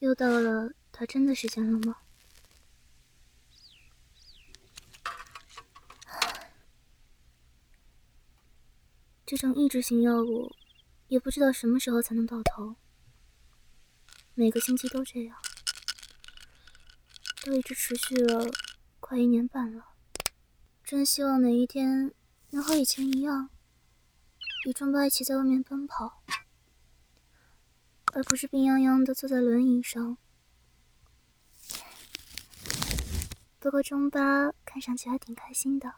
又到了打针的时间了吗？这种抑制性药物也不知道什么时候才能到头，每个星期都这样，都一直持续了快1年半了。真希望哪一天能和以前一样，与中巴一起在外面奔跑，而不是病殃殃的坐在轮椅上。不过中巴看上去还挺开心的。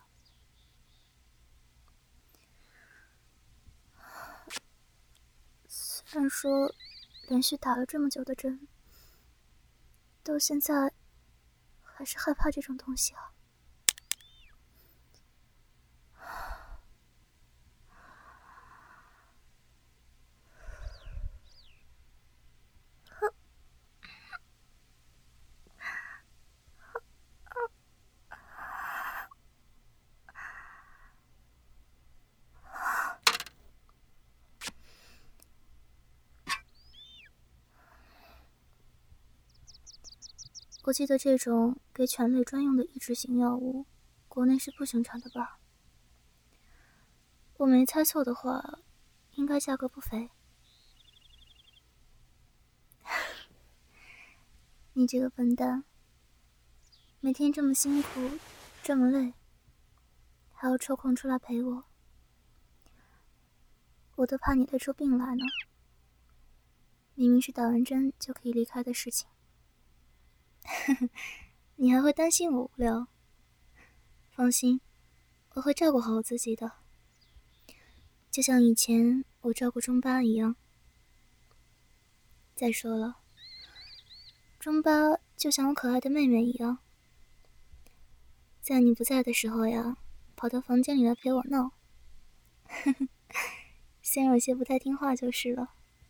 虽然说连续打了这么久的针，到现在还是害怕这种东西啊。我记得这种给犬类专用的抑制型药物，国内是不生产的吧？我没猜错的话，应该价格不菲。你这个笨蛋，每天这么辛苦，这么累，还要抽空出来陪我，我都怕你累出病来呢。明明是打完针就可以离开的事情，你还会担心我无聊？放心，我会照顾好我自己的，就像以前我照顾中巴一样。再说了，中巴就像我可爱的妹妹一样，在你不在的时候呀，跑到房间里来陪我闹。虽然有些不太听话就是了。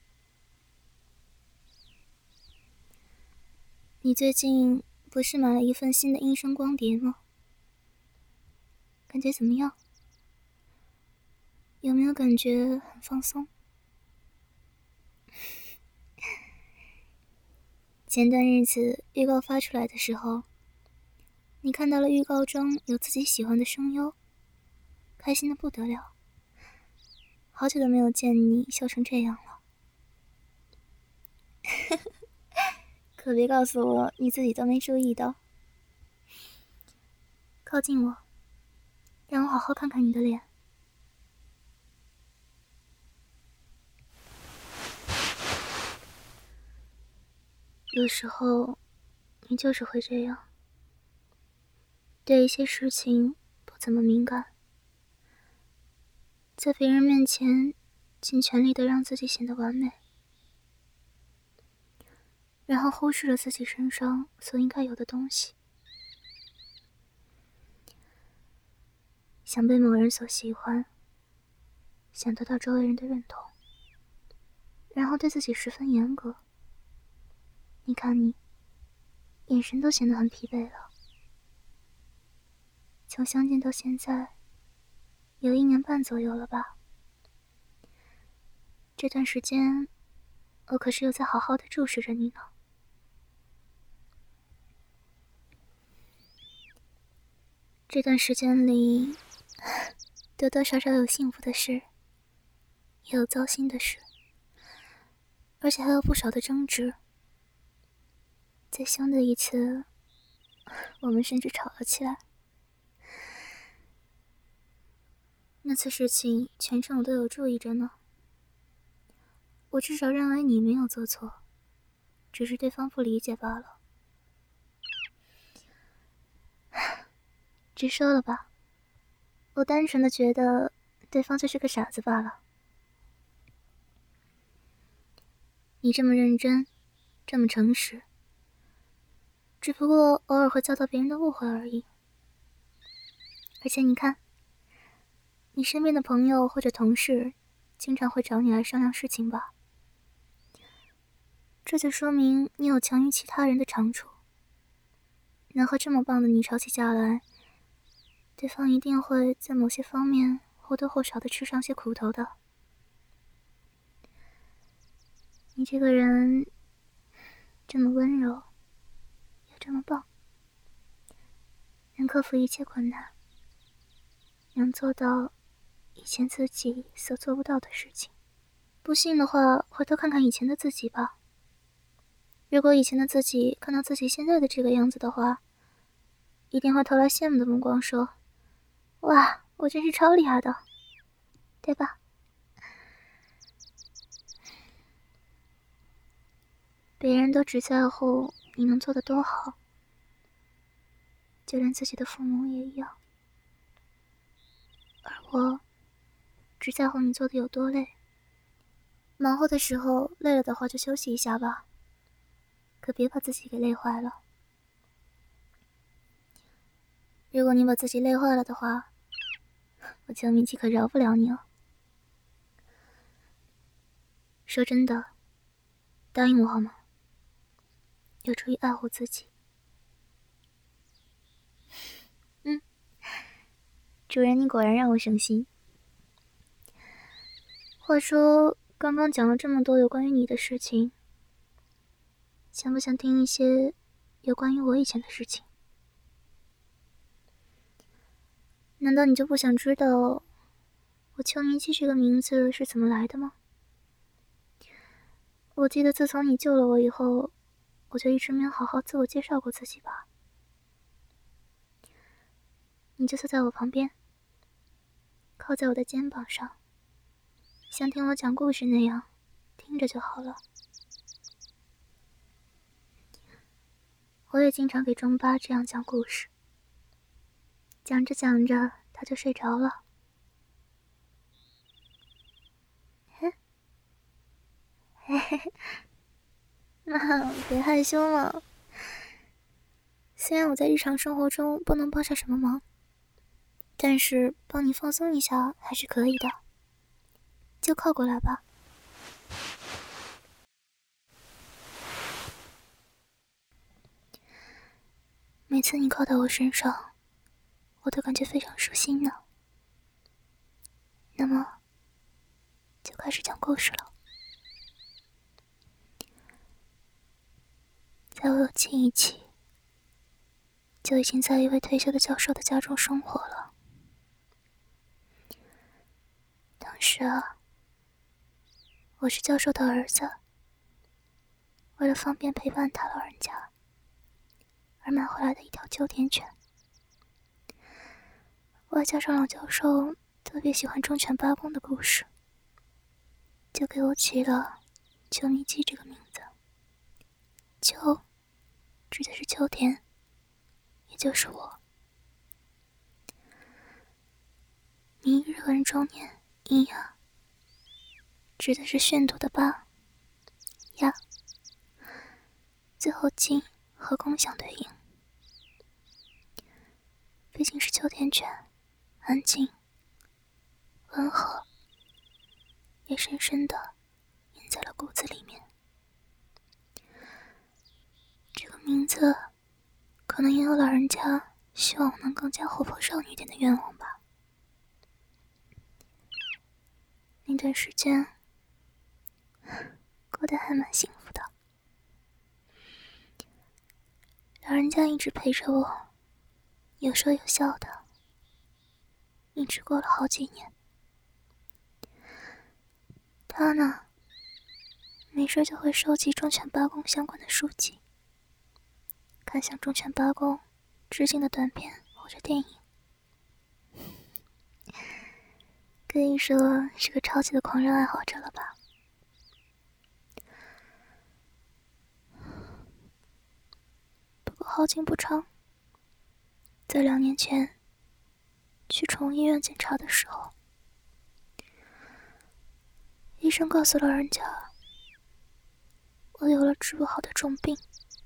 你最近不是买了一份新的音声光碟吗？感觉怎么样？有没有感觉很放松？前段日子预告发出来的时候，你看到了预告中有自己喜欢的声优，开心的不得了。好久都没有见你笑成这样了。可别告诉我你自己都没注意到。靠近我，让我好好看看你的脸。有时候你就是会这样，对一些事情不怎么敏感，在别人面前尽全力的让自己显得完美，然后忽视了自己身上所应该有的东西。想被某人所喜欢，想得到周围人的认同，然后对自己十分严格。你看你，眼神都显得很疲惫了。从相见到现在，有1年半左右了吧？这段时间，我可是有在好好的注视着你呢。这段时间里，多多少少有幸福的事，也有糟心的事，而且还有不少的争执。最凶的一次，我们甚至吵了起来。那次事情全程我都有注意着呢。我至少认为你没有做错，只是对方不理解罢了。直说了吧，我单纯的觉得对方就是个傻子罢了。你这么认真，这么诚实，只不过偶尔会遭到别人的误会而已。而且你看，你身边的朋友或者同事经常会找你来商量事情吧，这就说明你有强于其他人的长处。能和这么棒的你吵起架来，对方一定会在某些方面或多或少的吃上些苦头的。你这个人这么温柔，又这么棒，能克服一切困难，能做到以前自己所做不到的事情。不信的话，回头看看以前的自己吧。如果以前的自己看到自己现在的这个样子的话，一定会投来羡慕的目光，说：“哇，我真是超厉害的，对吧？”别人都只在乎你能做得多好，就连自己的父母也一样。而我只在乎你做的有多累。忙活的时候累了的话就休息一下吧，可别把自己给累坏了。如果你把自己累坏了的话，我邱明姬可饶不了你了。说真的，答应我好吗？有助于爱护自己。主人，你果然让我省心。话说，刚刚讲了这么多有关于你的事情，想不想听一些有关于我以前的事情？难道你就不想知道我邱明姬这个名字是怎么来的吗？我记得自从你救了我以后，我就一直没有好好自我介绍过自己吧。你就坐在我旁边，靠在我的肩膀上，像听我讲故事那样听着就好了。我也经常给中巴这样讲故事，讲着讲着他就睡着了。嘿嘿嘿，妈，别害羞了。虽然我在日常生活中不能帮上什么忙，但是帮你放松一下还是可以的。就靠过来吧。每次你靠到我身上，我都感觉非常舒心呢。那么，就开始讲故事了。在我有记忆起，就已经在一位退休的教授的家中生活了。当时啊，我是教授的儿子，为了方便陪伴他老人家，而买回来的一条秋田犬。外加上老教授特别喜欢忠犬八公的故事，就给我起了邱明姬这个名字。秋指的是秋田，也就是我。明日文中念一呀，指的是训读的八呀，最后金和弓相对应。毕竟是秋田犬，安静温和，也深深地印在了骨子里面。这个名字可能也有老人家希望我能更加活泼少女一点的愿望吧。那段时间过得还蛮幸福的，老人家一直陪着我，有说有笑的，一直过了好几年。他呢，没事就会收集忠犬八公相关的书籍，看向忠犬八公致敬的短片或者电影，可以说是个超级的狂热爱好者了吧。不过好景不长，在2年前去宠物医院检查的时候，医生告诉老人家，我有了治不好的重病。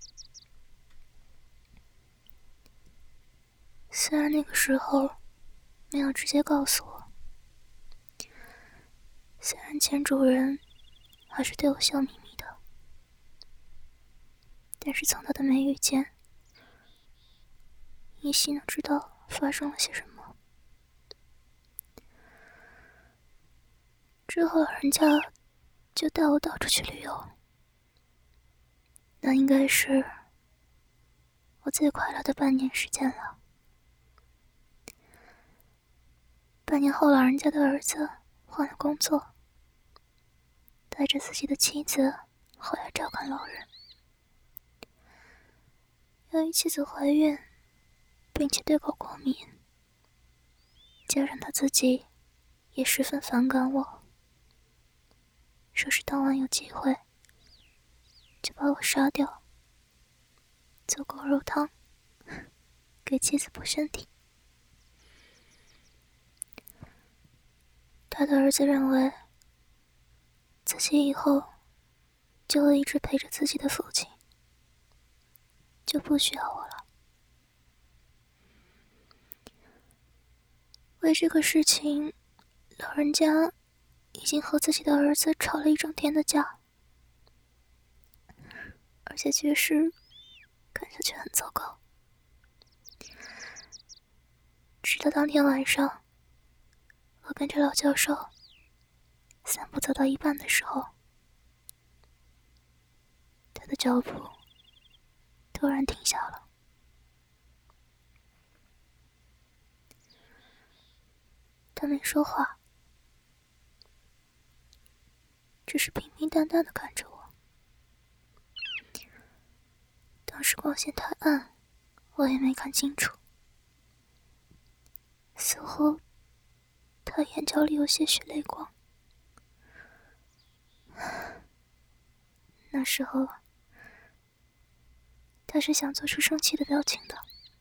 虽然那个时候没有直接告诉我，虽然前主人还是对我笑眯眯的，但是从他的眉宇间依稀能知道发生了些什么。之后老人家就带我到处去旅游， 那应该是我最快乐的半年时间了。半年后，老人家的儿子换了工作，带着自己的妻子回来照看老人。由于妻子怀孕，并且对狗过敏，加上他自己也十分反感我，说是当晚有机会就把我杀掉，做狗肉汤给妻子补身体。他的儿子认为自己以后就会一直陪着自己的父亲，就不需要我了。为这个事情，老人家已经和自己的儿子吵了一整天的架，而且局势看下去很糟糕。直到当天晚上，我跟着老教授散步走到一半的时候，他的脚步突然停下了。他没说话，只是平平淡淡的看着我。当时光线太暗，我也没看清楚，似乎他眼角里有些许泪光。那时候他是想做出生气的表情的。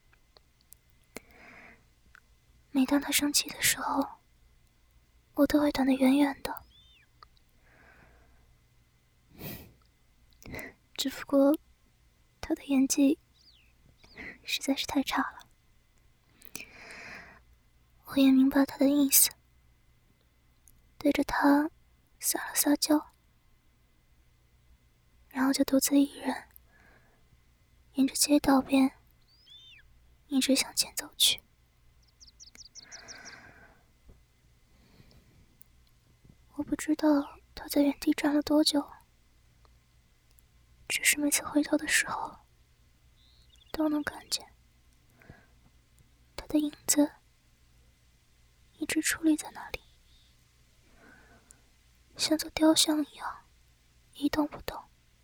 每当他生气的时候，我都会躲得远远的。只不过他的演技实在是太差了。我也明白他的意思，对着他撒了撒娇，然后就独自一人沿着街道边一直向前走去。我不知道他在原地站了多久，只是每次回头的时候都能看见他的影子一直矗立在那里，像座雕像一样一动不动。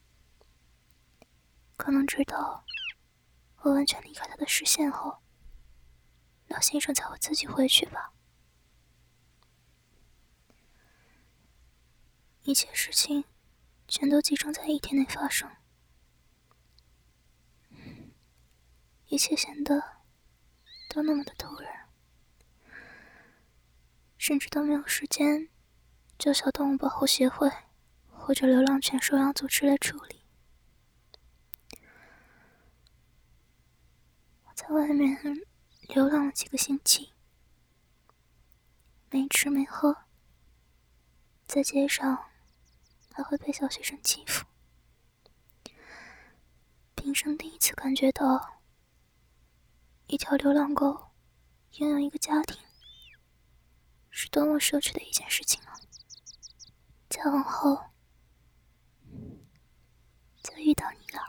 可能直到我完全离开他的视线后，老先生才会自己回去吧。一切事情全都集中在一天内发生，一切显得都那么的突然，甚至都没有时间叫小动物保护协会或者流浪犬收养组织来处理。我在外面流浪了几个星期，没吃没喝，在街上还会被小学生欺负。平生第一次感觉到一条流浪狗拥有一个家庭是多么奢侈的一件事情啊！再往后就遇到你了。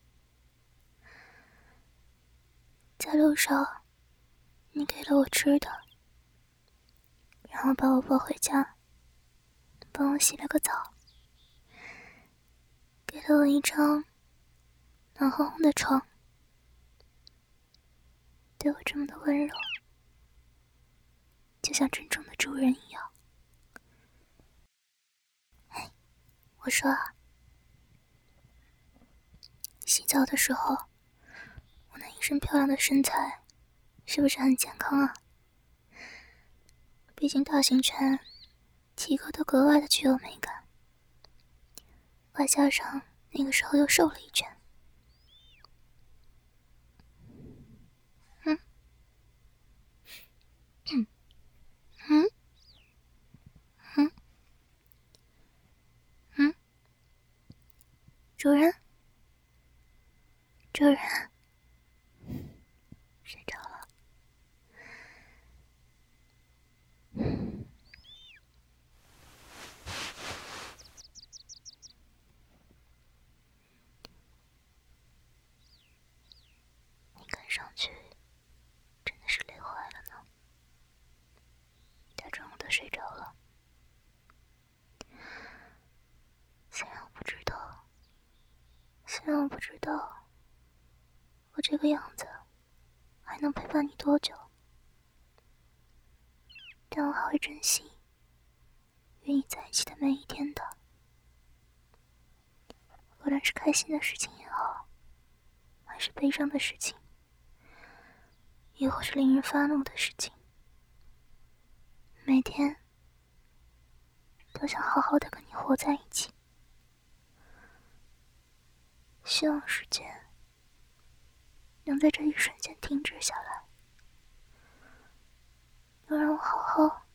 在路上你给了我吃的，然后把我抱回家，帮我洗了个澡，给了我一张暖烘烘的床，对我这么的温柔，就像真正的主人一样。我说啊，洗澡的时候我那一身漂亮的身材是不是很健康啊？毕竟大型犬体格都格外的具有美感，外加上那个时候又瘦了一圈。嗯嗯嗯，主人，主人，睡着了。 睡着了。虽然我不知道，我这个样子还能陪伴你多久，但我还会珍惜与你在一起的每一天的。无论是开心的事情也好，还是悲伤的事情，亦或是令人发怒的事情，每天都想好好的跟你活在一起。希望时间能在这一瞬间停止下来，能让我好好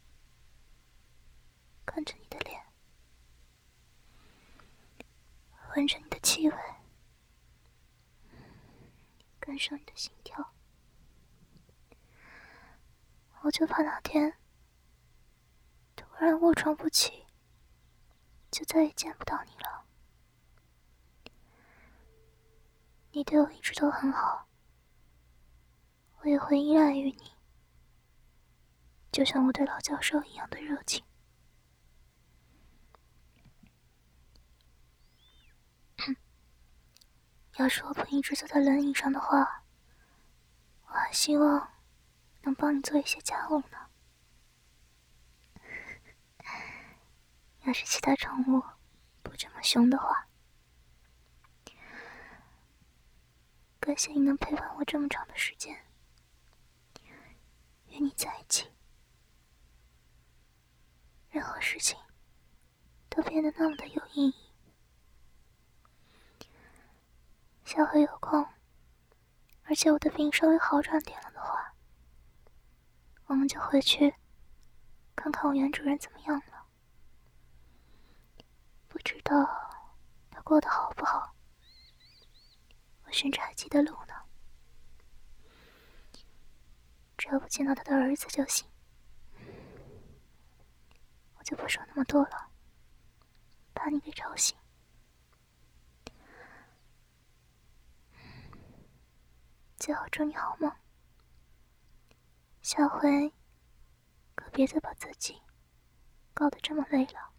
看着你的脸，闻着你的气味，感受你的心跳。我就怕哪天突然卧床不起，就再也见不到你了。你对我一直都很好，我也会依赖于你，就像我对老教授一样的热情。要是我不一直坐在轮椅上的话，我还希望能帮你做一些家务呢。要是其他宠物不这么凶的话。感谢你能陪伴我这么长的时间，与你在一起，任何事情都变得那么的有意义。下回有空，而且我的病稍微好转点了的话，我们就回去看看我原主人怎么样了。不知道他过得好不好，我甚至还记得路呢。只要不见到他的儿子就行。我就不说那么多了，怕你给吵醒。最后祝你好梦，下回可别再把自己搞得这么累了。